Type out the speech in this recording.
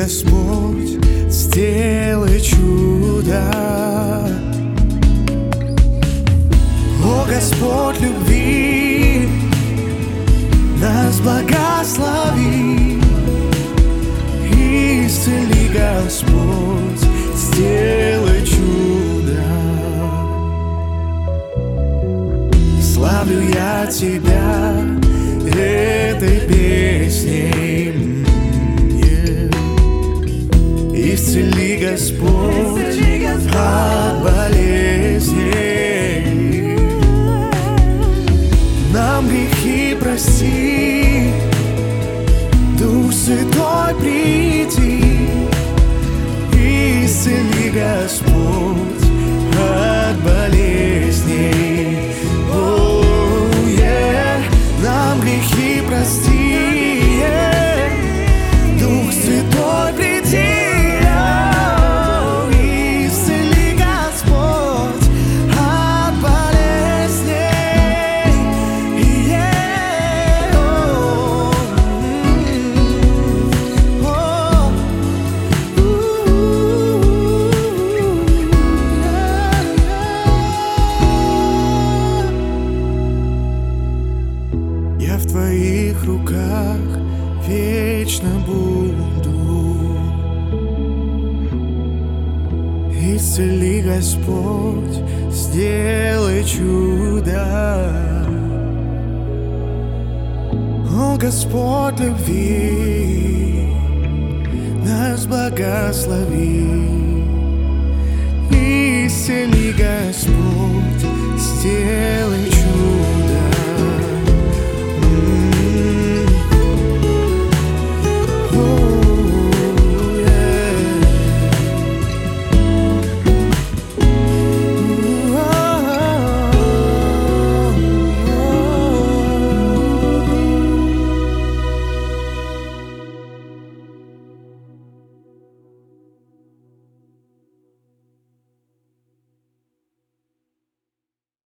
Господь, сделай чудо. О, Господь любви, нас благослови. Исцели, Господь, сделай чудо. Славлю я Тебя этой песней. Исцели, Господь, от болезней. Нам грехи прости, Дух Святой приди. Исцели, Господь, от болезней. Нам грехи прости, Дух Святой приди. Я в Твоих руках вечно буду. Исцели, Господь, сделай чудо. О, Господь любви, нас благослови. Исцели, Господь, сделай чудо.